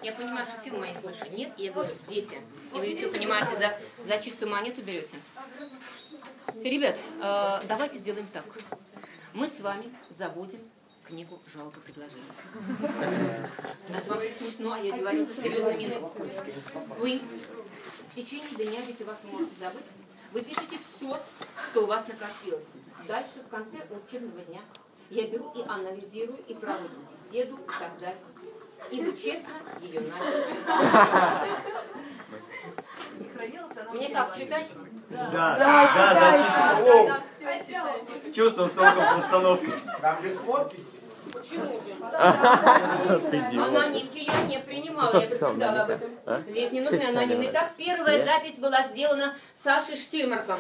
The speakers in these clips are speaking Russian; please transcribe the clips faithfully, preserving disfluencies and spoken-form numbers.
Я понимаю, что сил моих больше нет, и я говорю, дети, и вы все понимаете, за, за чистую монету берете. Ребят, э, давайте сделаем так. Мы с вами заводим книгу жалоб и предложений. Это вам не смешно, а я говорю серьезно минут. Вы в течение дня, ведь у вас можете забыть, вы пишете все, что у вас накопилось. Дальше, в конце учебного дня, я беру и анализирую, и провожу беседу, и так далее. И вы честно ее начали. Мне как, читать? Да, да, да, да, да, с чувством, с толком, с установкой. Там без подписи. Почему же? Анонимки я не принимала, я предупреждала об этом. Здесь не нужны анонимные. Итак, первая запись была сделана Сашей Штильмарком.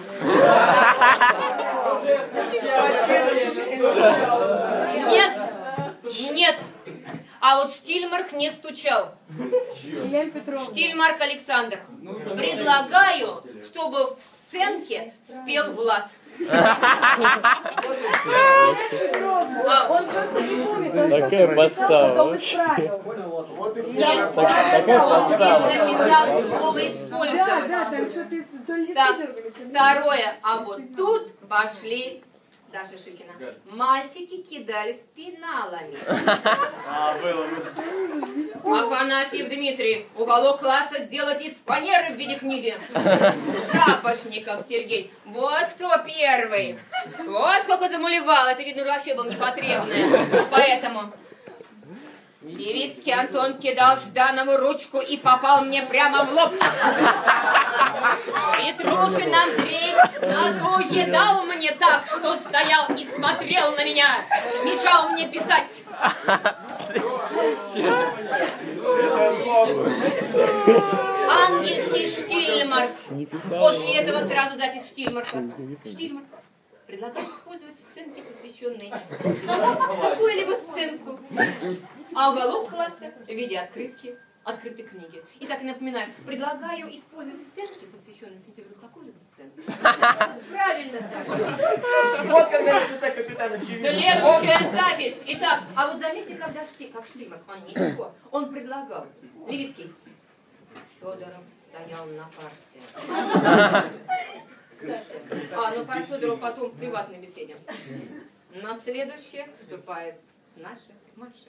Нет, нет. А вот Штильмарк не стучал. Штильмарк Александр. Предлагаю, чтобы в сценке спел Влад. Он просто не помнит, он такая подстава. потом исправил. Нет, он здесь написал слово использовать. Да, да, там что-то то ли Так, дергали. второе. А вот тут пошли Даша Шикина. Мальчики кидались пеналами. А, было, было. Афанасьев Дмитрий. Уголок класса сделать из фанеры в виде книги. Шапошников Сергей. Вот кто первый. Вот сколько замулевал. Это, видно, вообще был непотребное. Поэтому... Левицкий Антон кидал Жданову ручку и попал мне прямо в лоб. Петрушин Андрей надоедал мне так, что стоял и смотрел на меня, мешал мне писать. Ангельский Штильмарк. После этого сразу запись Штильмарка. Штильмарк. Предлагаю использовать сценки, посвященные какую-либо сценку. А уголок класса в виде открытки, открытой книги. Итак, напоминаю, предлагаю использовать сценки, посвященные сентябрю, какую-либо сценку. Правильно, Саша. Вот когда начался капитан очевидно. Следующая запись. Итак, а вот заметьте, когда Шти, как Штильмарк, он ничего, он предлагал. Левицкий. Федоров стоял на парте. Кстати, а, ну про Федорова потом в приватной беседе. На следующее вступает наша Маша.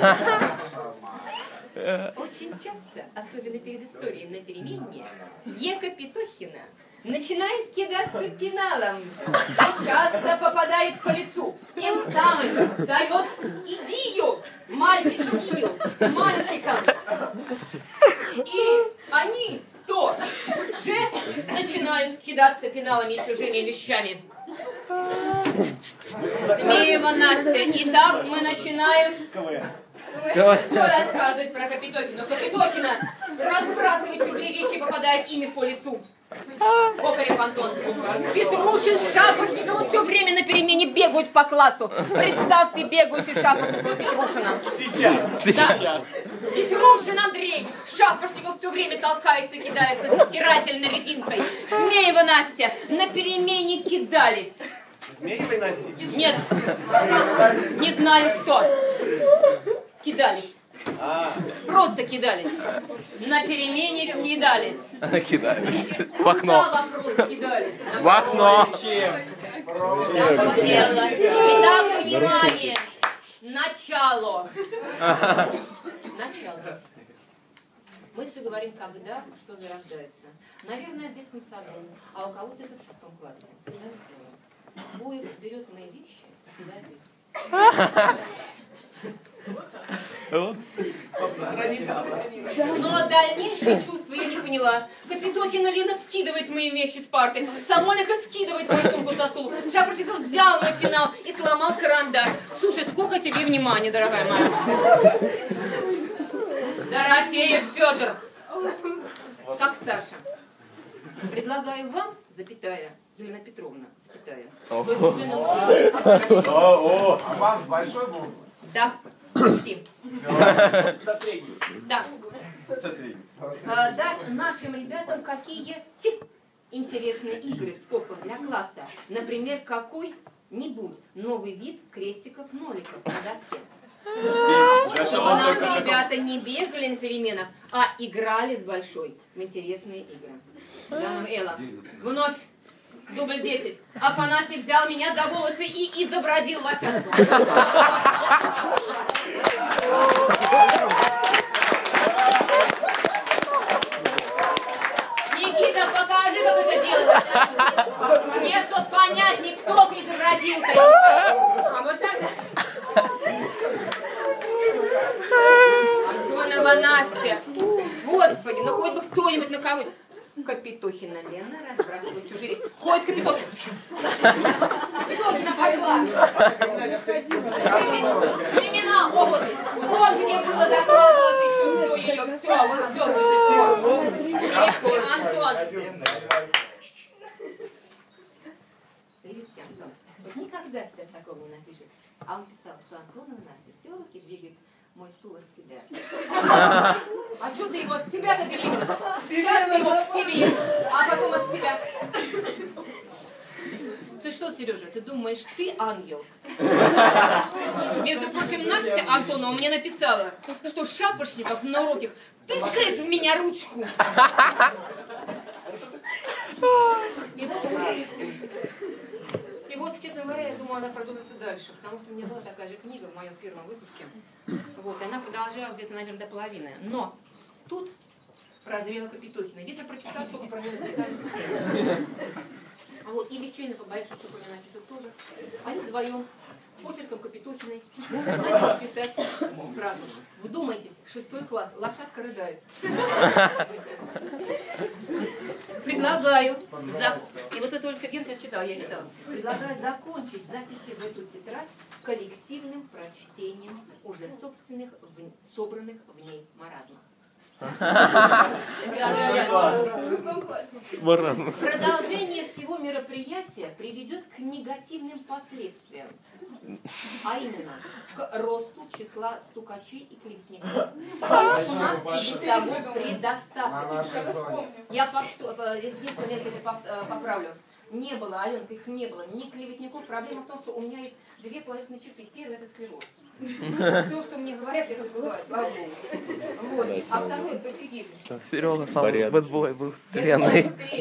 Очень часто, особенно перед историей на перемене, Ека Петохина начинает кидаться пеналом и часто попадает по лицу. Тем самым дает идею, мальчик, идею мальчикам. И они тоже начинают кидаться пеналами и чужими вещами. Смеева Настя. Итак, мы начинаем... Кто рассказывать про Капитохина? Капитохина разбрасывает чужие вещи, попадает ими по лицу. Кокарев Антон. Петрушин, Шапошников все время на перемене бегают по классу. Представьте бегающий Шапошников Петрушина. Сейчас. Да. Сейчас. Петрушин Андрей. Шапошников все время толкается и кидается стирательной резинкой. Змеева Настя. На перемене кидались. Змеевой Настя? Нет. Не знаю кто. Кидались. А. Просто кидались. На перемене кидались. Кидались. В Куда окно. вопрос кидались? В окно. Всякого дела. Итак, внимание. Начало. Начало. Мы все говорим, когда что зарождается. Наверное, в детском саду, а у кого-то это в шестом классе. Буев берет мои вещи и кидает их. Но дальнейшие чувства я не поняла. Капитохина Лена скидывает мои вещи с парты. Самолика скидывает мою сумку со стула. Шапошников взял мой пенал и сломал карандаш. Слушай, сколько тебе внимания, дорогая моя. Дорофеев Федор. Как Саша. Предлагаю вам, запятая, Елена Петровна, запятая. Вы уже научились. О, а вам с большой буквы? Да. Почти. Со средней. Да. Со средней. А, дать нашим ребятам какие-то интересные игры в скобках для класса. Например, какой-нибудь новый вид крестиков-ноликов на доске. Чтобы наши ребята не бегали на переменах, а играли с большой в интересные игры. Жанна Элла. Вновь. Дубль десять. Афанасий взял меня за волосы и изобразил лошадку. Никита, покажи, как это делается. Мне что понятнее, кто изобразил-то. А вот так. Антонова Настя. Господи, ну хоть бы кто-нибудь на кого-нибудь. Капитохина Лена разбрасывает чужие вещи. Ходит Капитохина. Капитохина пошла. Криминал, опыт. Вот где было закладывалось еще все ее. Все, вот все. Левский Антон. Левский Антон. Вот никогда сейчас такого не напишет. А он писал, что Антонова Настя все руки двигает мой стул от себя. А что ты его от себя-то двигаешь? Сейчас ты его к себе, а потом от себя. Ты что, Сережа, ты думаешь, ты ангел? Между прочим, Настя Антонова мне написала, что Шапошников на уроках тыкает в меня ручку. И вот, и вот, честно говоря, я думаю, она продолжится дальше, потому что у меня была такая же книга в моем первом выпуске. Вот, и она продолжалась где-то, наверное, до половины. Но тут прозрела Капитохина. Видно, прочитал, сколько про нее написали. Вот, и Личина побоится, что про меня напишут тоже. Они вдвоем, почерком Капитохиной, начали писать фразу. Вдумайтесь, шестой класс, лошадка рыдает. Предлагаю, за... и вот это Ольга Сергеевна сейчас читала, я читала. Предлагаю закончить записи в эту тетрадь коллективным прочтением уже собственных, в... собранных в ней маразмов. Продолжение всего мероприятия приведет к негативным последствиям, а именно к росту числа стукачей и клеветников. У нас и без того предостаточно. Я здесь единственное поправлю. Не было, Аленка, их не было, ни клеветников. Проблема в том, что у меня есть две положительные черты. Первое — это склероз. Все, что мне говорят, это бывает. Вот. А второе — это пофигизм. Серега самый бэтбой был в вселенной.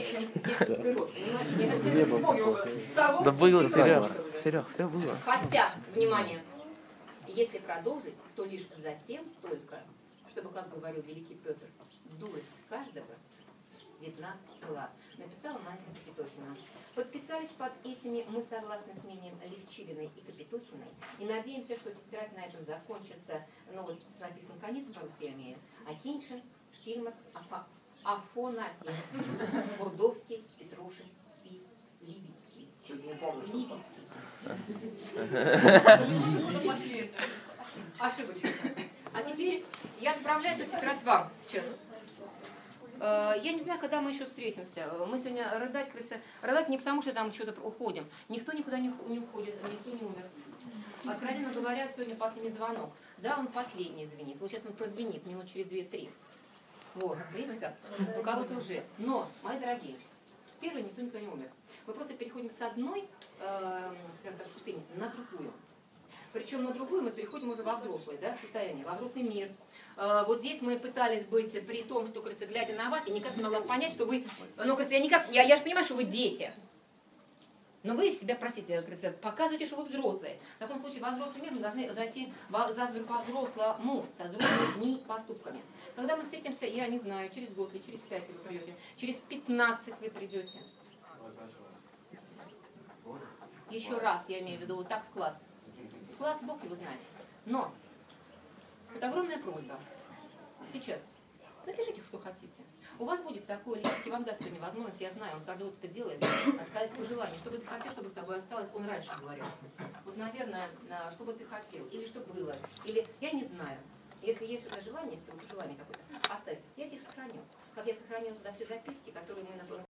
Да было, Серега. Серега, все было. Хотя, внимание, если продолжить, то лишь затем только, чтобы, как говорил великий Петр, дурость каждого видна была. Написала Мария Капитохина. Подписались под этими мы согласны с мнением Левчилиной и Капитохиной и надеемся, что тетрадь на этом закончится. Ну вот написан конец по-русски, я имею. Акиншин, Штильмар, Афа, Афонасьев, Бурдовский, Петрушин и Левицкий. Левицкий. Ошибочно. А теперь я отправляю эту тетрадь вам сейчас. Я не знаю, когда мы еще встретимся. Мы сегодня рыдать, кажется, рыдать не потому, что там что-то уходим. Никто никуда не уходит, никто не умер. Откровенно говоря, сегодня последний звонок. Да, он последний звенит. Вот сейчас он прозвенит минут через две-три. Вот, видите как? У кого-то уже. Но, мои дорогие, первый никто никуда не умер. Мы просто переходим с одной э, ступени на другую. Причем на другую мы переходим уже во взрослое, да, состояние, во взрослый мир. Вот здесь мы пытались быть при том, что, кажется, глядя на вас, я никак не могла понять, что вы, ну, кажется, я никак, я, я же понимаю, что вы дети. Но вы из себя, простите, кажется, показываете, что вы взрослые. В таком случае во взрослый мир мы должны зайти во, за, по взрослому, со взрослыми поступками. Когда мы встретимся, я не знаю, через год или через пять вы придете, через пятнадцать вы придете. Еще раз, я имею в виду, вот так в класс. В класс Бог его знает. Но вот огромная просьба. Сейчас напишите, что хотите. У вас будет такой Левицкий, вам даст сегодня возможность, я знаю, он когда вот это делает, оставить пожелание. Что бы ты хотел, чтобы с тобой осталось, он раньше говорил. Вот, наверное, что бы ты хотел, или что было, или я не знаю. Если есть сюда желание, если вот желание какое-то, оставь. Я их сохранил. Как я сохранила туда все записки, которые мы, например,